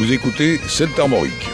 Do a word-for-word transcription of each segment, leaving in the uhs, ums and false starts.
Vous écoutez Celte Armorique.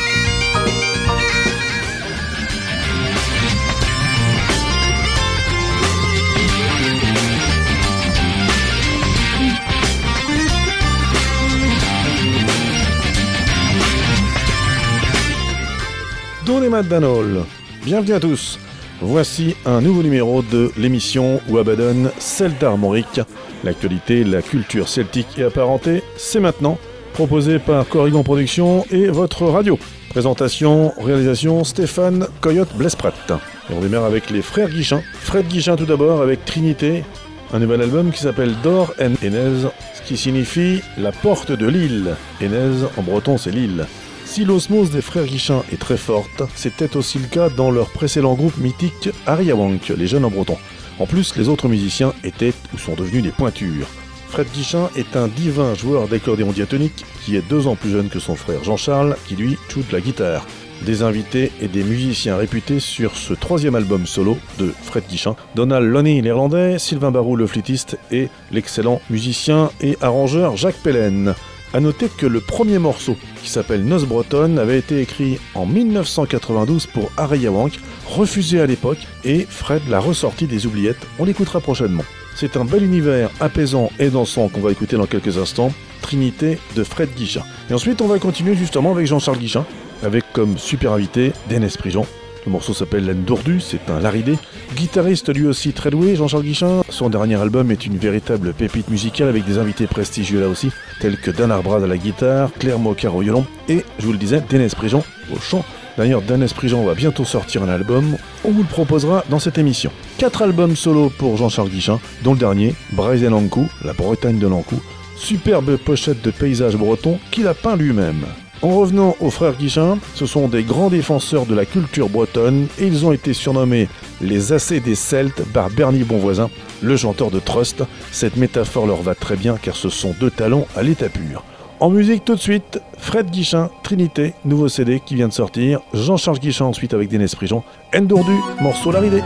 Don et Matt Danol, bienvenue à tous. Voici un nouveau numéro de l'émission Wabadon Celte Armorique. L'actualité, la culture celtique et apparentée, c'est maintenant. Proposé par Corrigan Productions et votre radio. Présentation, réalisation, Stéphane Coyote Blesprat. Et on démarre avec les frères Guichin. Fred Guichin tout d'abord avec Trinité, un nouvel album qui s'appelle Dor en Enez, ce qui signifie la porte de l'île. Enez en breton c'est l'île. Si l'osmose des frères Guichin est très forte, c'était aussi le cas dans leur précédent groupe mythique Ariawank, les jeunes en breton. En plus, les autres musiciens étaient ou sont devenus des pointures. Fred Guichin est un divin joueur d'accordéon diatonique qui est deux ans plus jeune que son frère Jean-Charles, qui lui joue de la guitare. Des invités et des musiciens réputés sur ce troisième album solo de Fred Guichin, Donald Loney l'Irlandais, Sylvain Barou le flûtiste et l'excellent musicien et arrangeur Jacques Pellen. A noter que le premier morceau, qui s'appelle Noce bretonne, avait été écrit en dix-neuf cent quatre-vingt-douze pour Ariawank, refusé à l'époque, et Fred l'a ressorti des oubliettes. On l'écoutera prochainement. C'est un bel univers apaisant et dansant qu'on va écouter dans quelques instants, Trinité de Fred Guichin. Et ensuite, on va continuer justement avec Jean-Charles Guichin, avec comme super invité Dénes Prigent. Le morceau s'appelle Laine d'Ordu, c'est un laridé. Guitariste lui aussi très doué, Jean-Charles Guichin. Son dernier album est une véritable pépite musicale avec des invités prestigieux là aussi, tels que Dan Arbrad à la guitare, Claire Mocar au violon et, je vous le disais, Dénes Prigent au chant. D'ailleurs, Dénes Prigent va bientôt sortir un album, on vous le proposera dans cette émission. Quatre albums solo pour Jean-Charles Guichin, dont le dernier, Braise Lankou, la Bretagne de Lankou. Superbe pochette de paysage breton qu'il a peint lui-même. En revenant aux frères Guichin, ce sont des grands défenseurs de la culture bretonne et ils ont été surnommés les Acés des Celtes par Bernie Bonvoisin, le chanteur de Trust. Cette métaphore leur va très bien car ce sont deux talents à l'état pur. En musique tout de suite, Fred Guichin, Trinité, nouveau C D qui vient de sortir, Jean-Charles Guichin ensuite avec Dénes Prigent, Endordu, morceau laridé.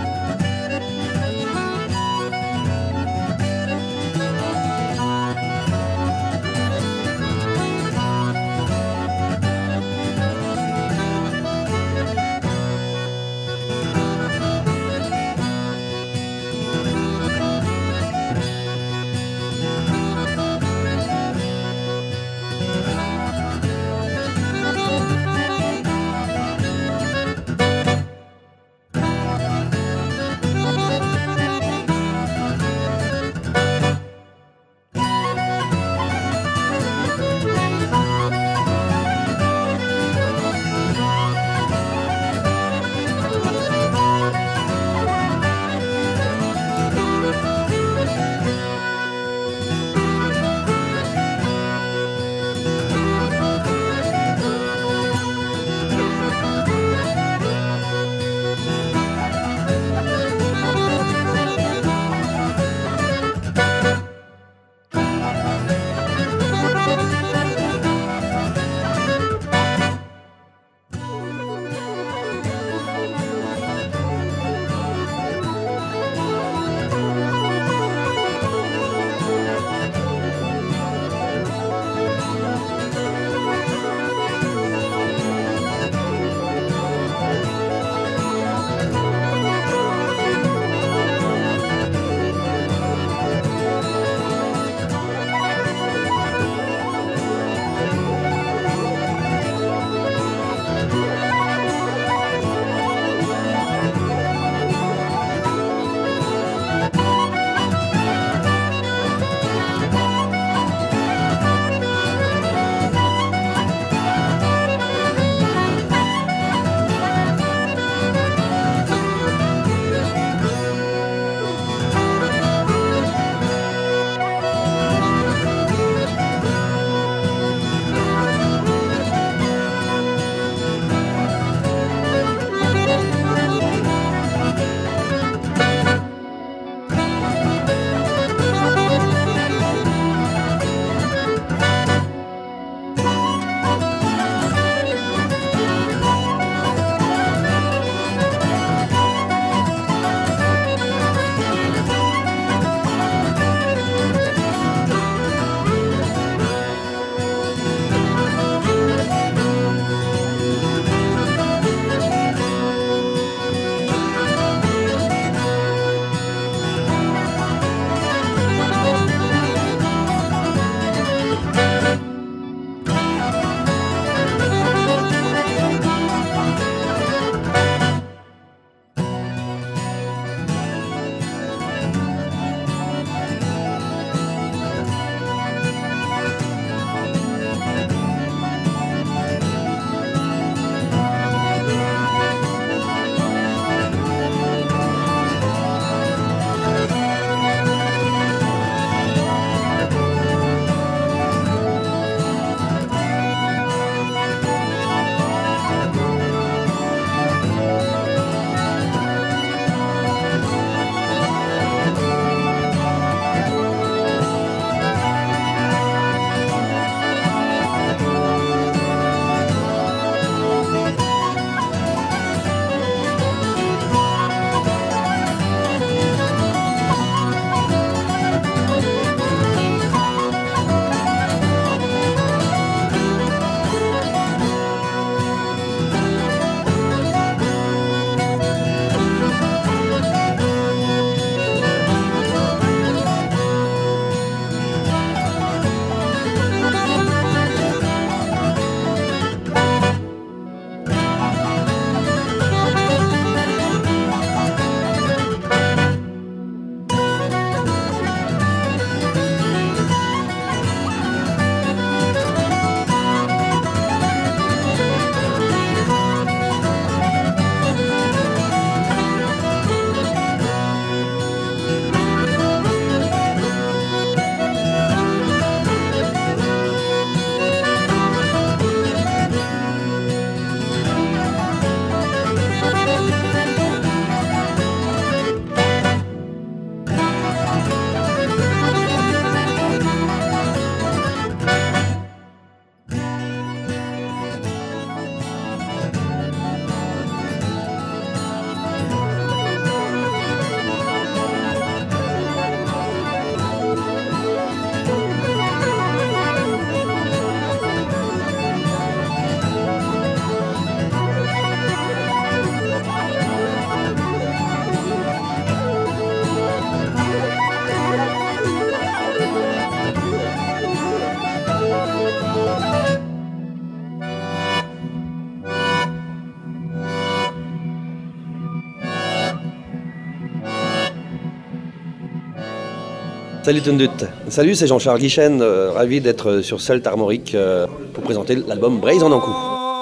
Salut Tundut. Salut, c'est Jean-Charles Guichen, euh, ravi d'être sur Celte Armorique euh, pour présenter l'album Braise en Ankou.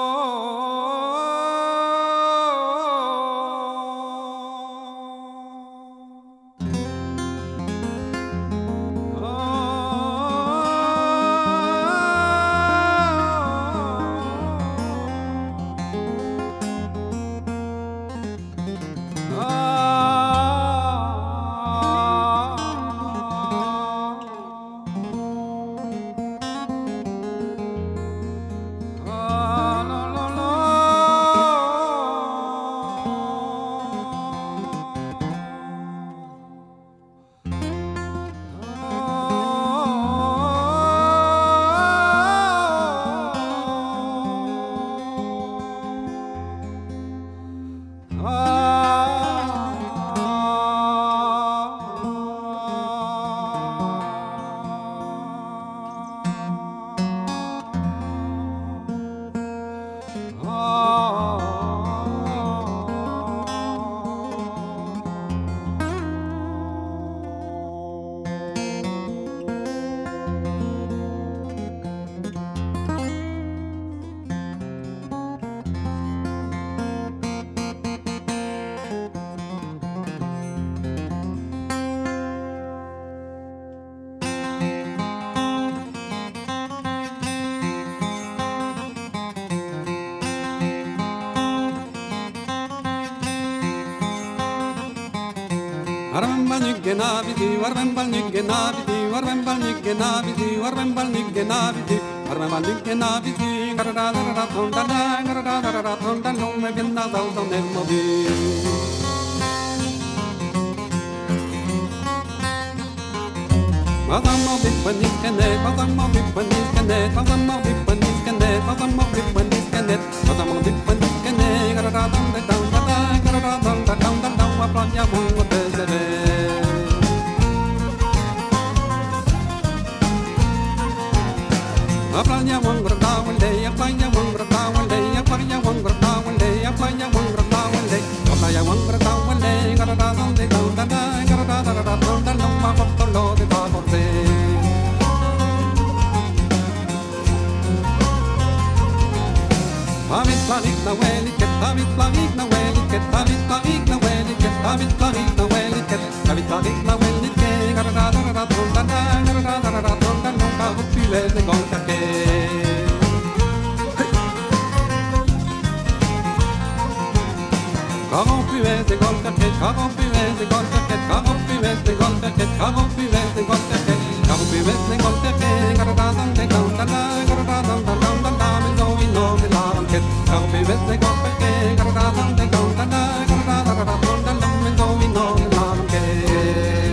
Warwembal nigge nabidi, warwembal nigge nabidi, warwembal nigge nabidi, warwembal nigge nabidi, warwembal nigge nabidi, garada garada tonda da, garada garada tonda no me binna dal dal nel mobi. Bazammo big panis canet, bazammo big panis canet, bazammo big panis canet, bazammo big panis canet, bazammo big panis canet, garada tonda tonda da, garada tonda tonda da, wa planya bungo. Aplanya wang berda one day, aplanya wang berda one day, aplanya wang berda one day, aplanya wang berda one day, aplanya wang berda one day, gara da da da da da, gara da da da da da, no ma botto lo de da corte. Avit planik na weli ket, avit planik na weli ket, avit planik na weli ket, avit planik na weli ket, avit planik na weli ket, gara da da da da da, gara da da da da da, no ma botto le de corte. Caron puez de gol caquet, caron puez de gol caquet, caron puez de gol caquet, caron puez de gol caquet, caron puez de gol caquet, garada de ganda la, garada de ganda la, me no we no de la banquet, caron puez de gol caquet, garada de ganda la, garada de ganda la, me no we no de la banquet.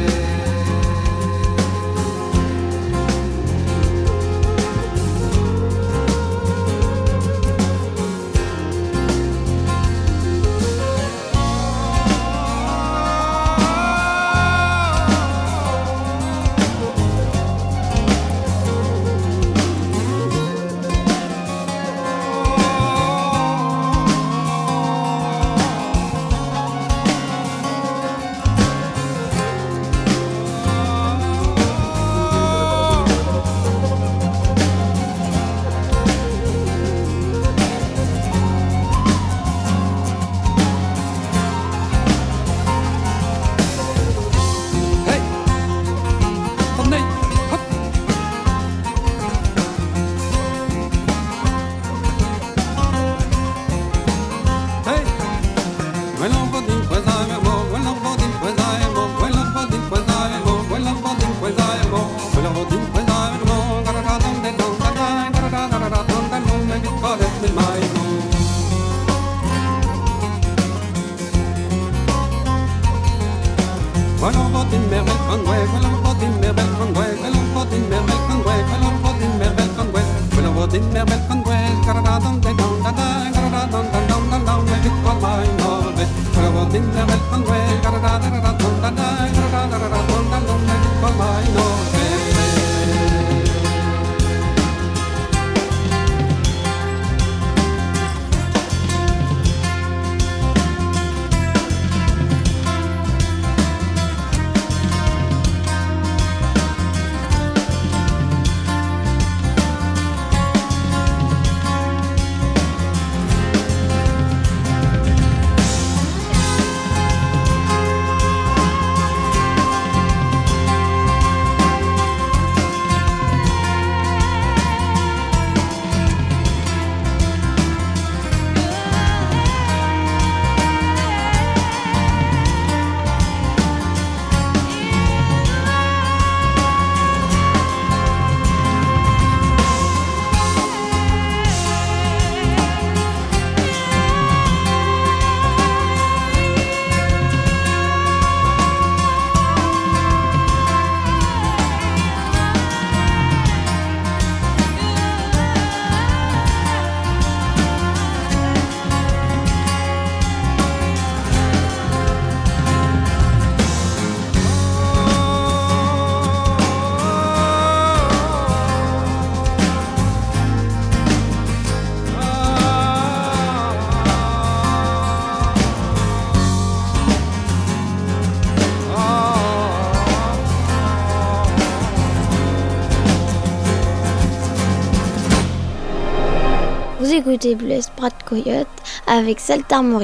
Vous écoutez Bless Brad Coyote avec Celtes Armorique.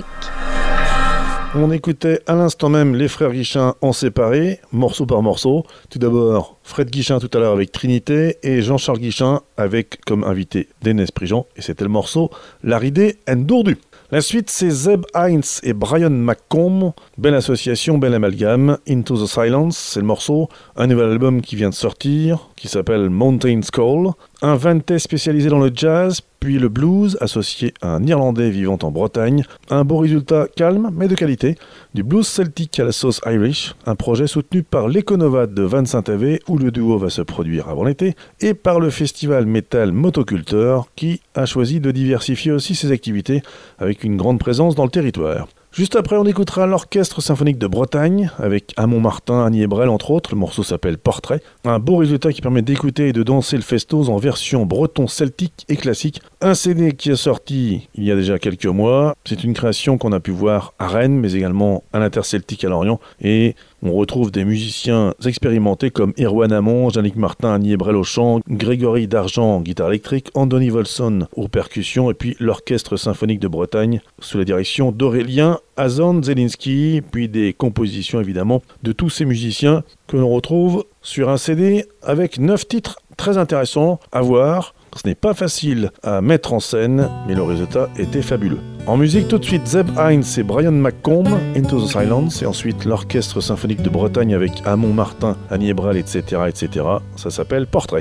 On écoutait à l'instant même les frères Guichin en séparé, morceau par morceau. Tout d'abord, Fred Guichin tout à l'heure avec Trinité et Jean-Charles Guichin avec comme invité Dénès Prigent. Et c'était le morceau Laridé and Dourdu. La suite, c'est Zeb Hines et Brian McComb. Belle association, bel amalgame. Into the Silence, c'est le morceau. Un nouvel album qui vient de sortir, qui s'appelle Mountain Skull. Un vintage spécialisé dans le jazz, puis le blues, associé à un Irlandais vivant en Bretagne. Un beau résultat calme, mais de qualité. Du blues celtique à la sauce Irish. Un projet soutenu par l'Econovat de Van Saint-Avé, où le duo va se produire avant l'été. Et par le festival Metal Motoculteur, qui a choisi de diversifier aussi ses activités avec une grande présence dans le territoire. Juste après, on écoutera l'Orchestre Symphonique de Bretagne, avec Amon Martin, Annie Ebrel, entre autres. Le morceau s'appelle Portrait. Un beau résultat qui permet d'écouter et de danser le festos en version breton celtique et classique. Un C D qui est sorti il y a déjà quelques mois. C'est une création qu'on a pu voir à Rennes, mais également à l'Interceltique à Lorient. Et on retrouve des musiciens expérimentés comme Erwan Amon, Yannick Martin, Annie Ebrel au chant, Grégory Dargent, guitare électrique, Andoni Volson aux percussions, et puis l'Orchestre Symphonique de Bretagne sous la direction d'Aurélien Azan Zelinski, puis des compositions évidemment de tous ces musiciens que l'on retrouve sur un C D avec neuf titres très intéressants à voir. Ce n'est pas facile à mettre en scène, mais le résultat était fabuleux. En musique, tout de suite, Zeb Hines et Brian McComb, Into the Silence, et ensuite l'Orchestre Symphonique de Bretagne avec Amon Martin, Annie Ebrel, et cetera, et cetera. Ça s'appelle Portrait.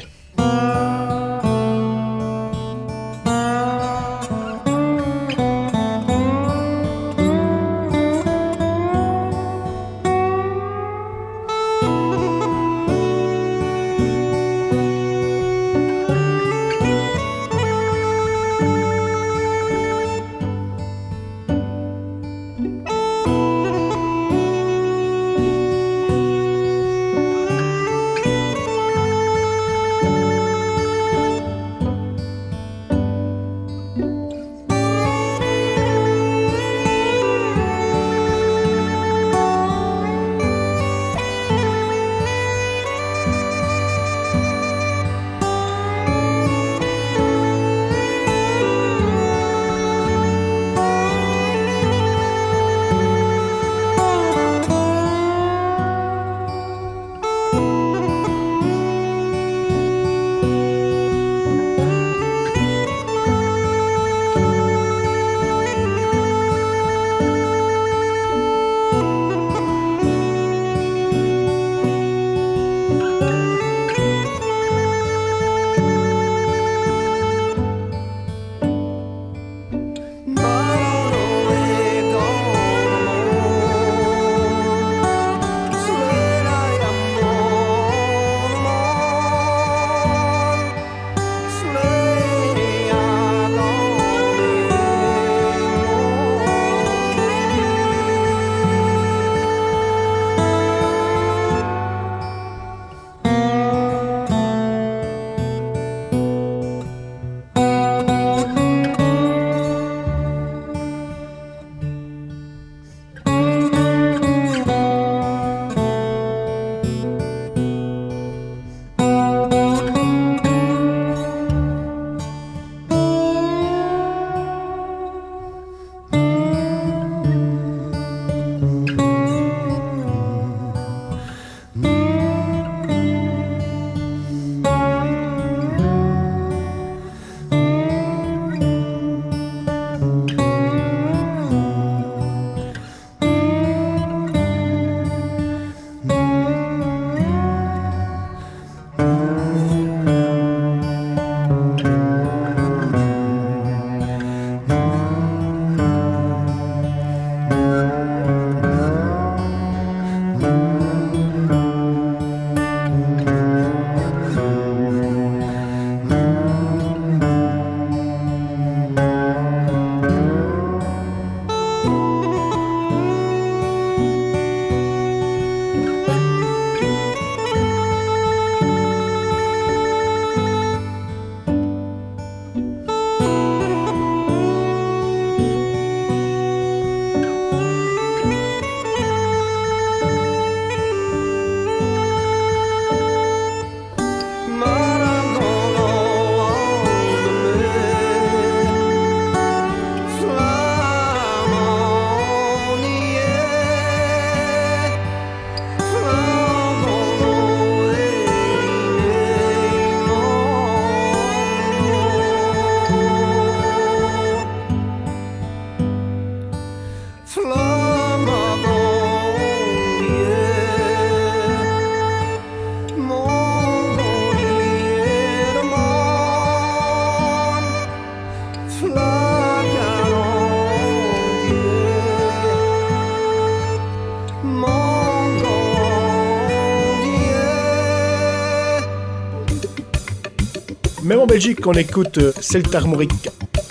Thank Belgique, on écoute Celtes Armoriques.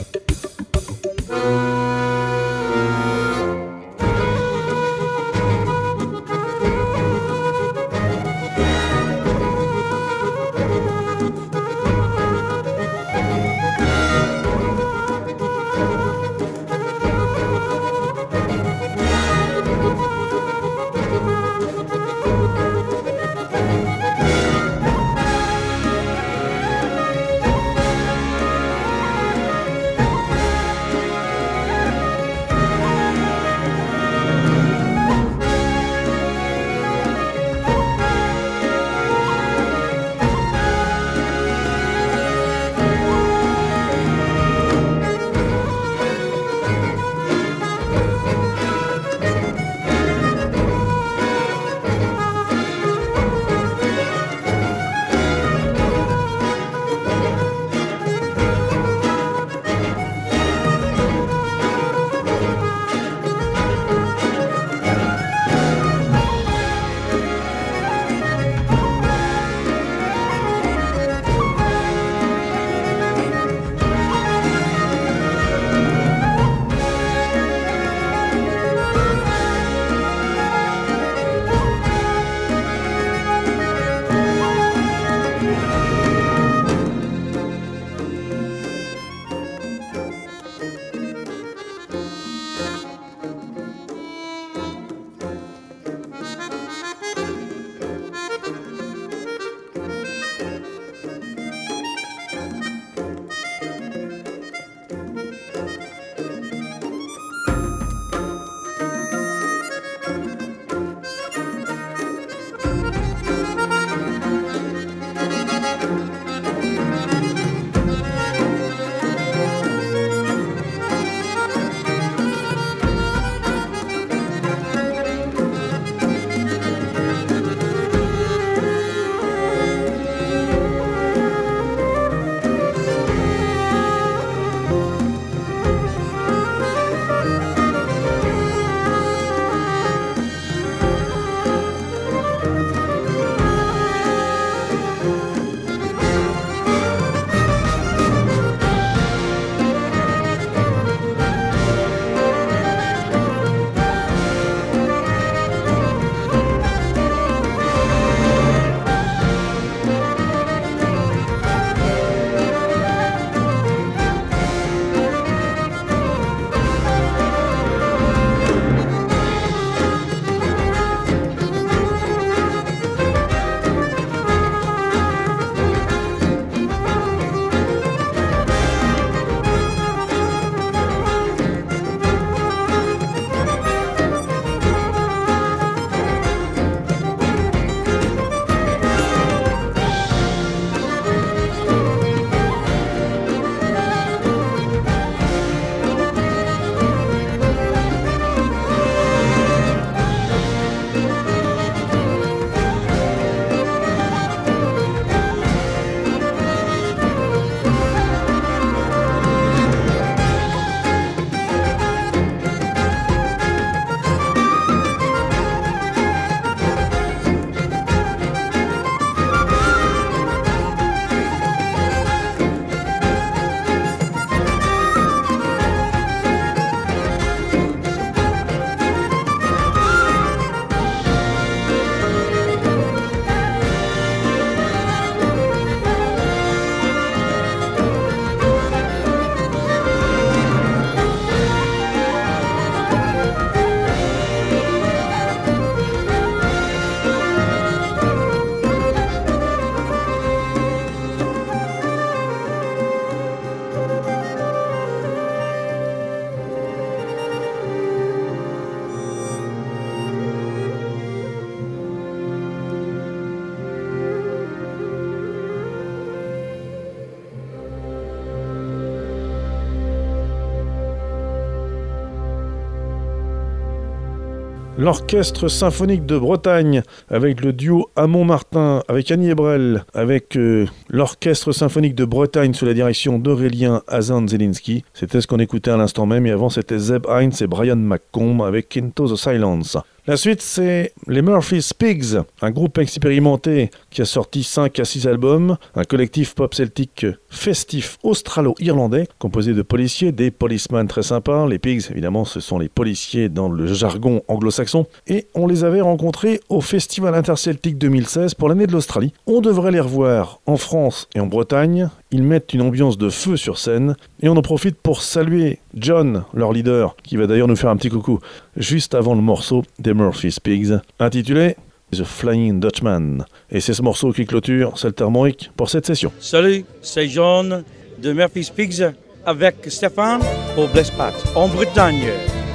l'Orchestre Symphonique de Bretagne, avec le duo à Montmartin, avec Annie Ebrel, avec euh, l'Orchestre Symphonique de Bretagne sous la direction d'Aurélien Hazan-Zelinski. C'était ce qu'on écoutait à l'instant même, et avant c'était Zeb Hines et Brian McComb avec Into the Silence. La suite, c'est les Murphy's Pigs, un groupe expérimenté qui a sorti cinq à six albums, un collectif pop celtique festif australo-irlandais, composé de policiers, des policemen très sympas. Les Pigs, évidemment, ce sont les policiers dans le jargon anglo-saxon. Et on les avait rencontrés au Festival Interceltique deux mille seize pour l'année de l'Australie. On devrait les revoir en France et en Bretagne. Ils mettent une ambiance de feu sur scène. Et on en profite pour saluer John, leur leader, qui va d'ailleurs nous faire un petit coucou juste avant le morceau des Murphy's Pigs, intitulé The Flying Dutchman. Et c'est ce morceau qui clôture Celtes Armoriques pour cette session. Salut, c'est John de Murphy's Pigs avec Stéphane pour Blespat en Bretagne.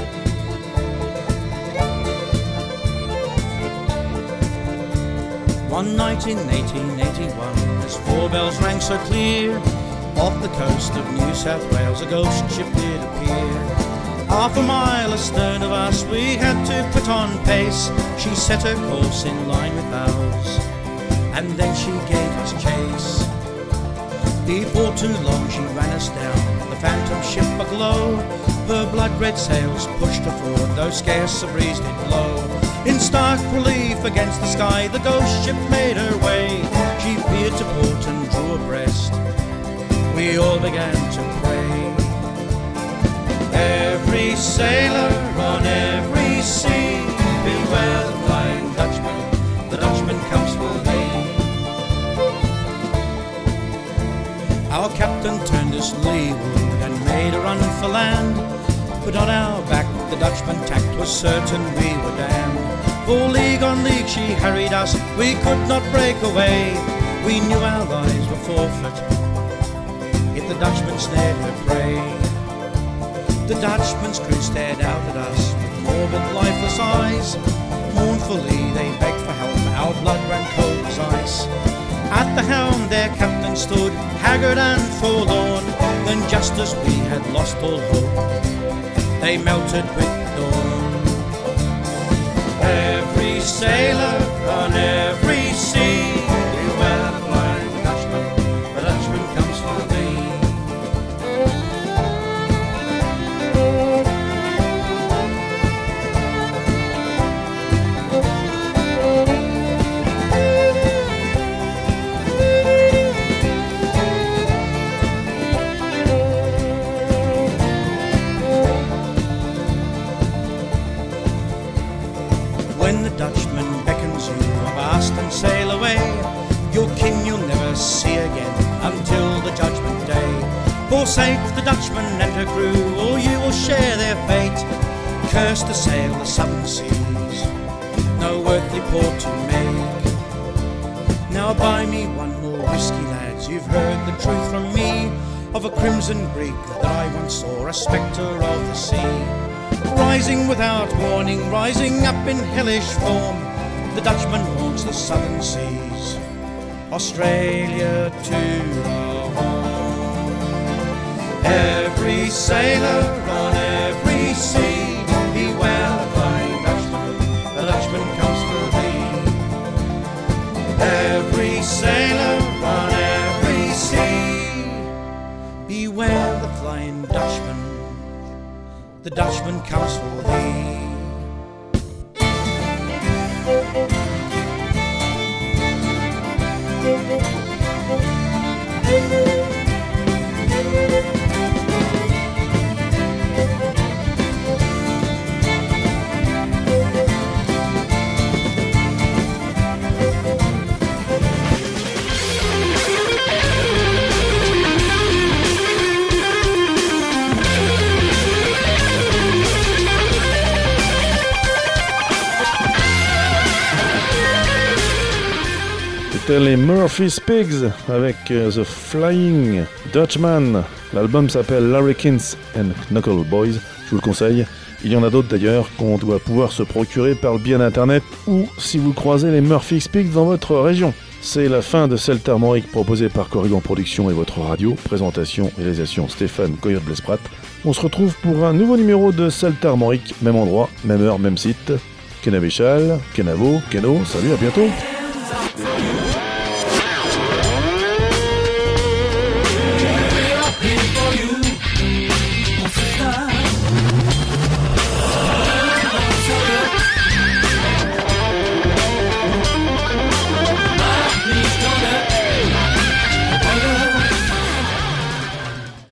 One night in eighteen eighty-one, as four bells rang so clear, off the coast of New South Wales a ghost ship did appear. Half a mile astern of us we had to put on pace. She set her course in line with ours, and then she gave us chase. Before too long she ran us down, the phantom ship aglow. Her blood-red sails pushed her forward, though scarce a breeze did blow. In stark relief against the sky, the ghost ship made her way. She veered to port and drew abreast. We all began to pray. Every sailor on every sea, beware the Flying Dutchman, the Dutchman comes for thee. Our captain turned us leeward and made a run for land, but on our back the Dutchman tacked, was certain we were damned. For league on league she harried us, we could not break away. We knew our lives were forfeit if the Dutchman snared her prey. The Dutchman's crew stared out at us with morbid, lifeless eyes. Mournfully they begged for help, our blood ran cold as ice. At the helm their captain stood, haggard and forlorn. Then just as we had lost all hope, they melted with dawn. Every sailor on every sea, beware the Flying Dutchman, the Dutchman comes for thee. When the Dutchman beckons you avast and sail away, your king you'll never see again until the judgment day. Forsake the Dutchman and her crew, or you will share their fate. Cursed to sail the southern seas, no earthly port to make. Now buy me one more whiskey, lads, you've heard the truth from me, of a crimson brig that I once saw, a spectre of the sea. Rising without warning, rising up in hellish form, the Dutchman haunts the southern seas, Australia to the Horn. Every sailor on every sea, beware the Flying Dutchman, the Dutchman comes for thee. Every sailor on every sea, beware the Flying Dutchman, the Dutchman comes for thee. Les Murphy's Pigs avec uh, The Flying Dutchman. L'album s'appelle Larrikins and Knuckle Boys, je vous le conseille. Il y en a d'autres d'ailleurs qu'on doit pouvoir se procurer par le biais d'internet ou si vous croisez les Murphy's Pigs dans votre région. C'est la fin de Celtes Armoriques proposé par Corrigan Productions et votre radio. Présentation et réalisation Stéphane Coyote Blesprat. On se retrouve pour un nouveau numéro de Celtes Armoriques, même endroit, même heure, même site. Kenavéchal, Kenavo, Keno, salut, à bientôt.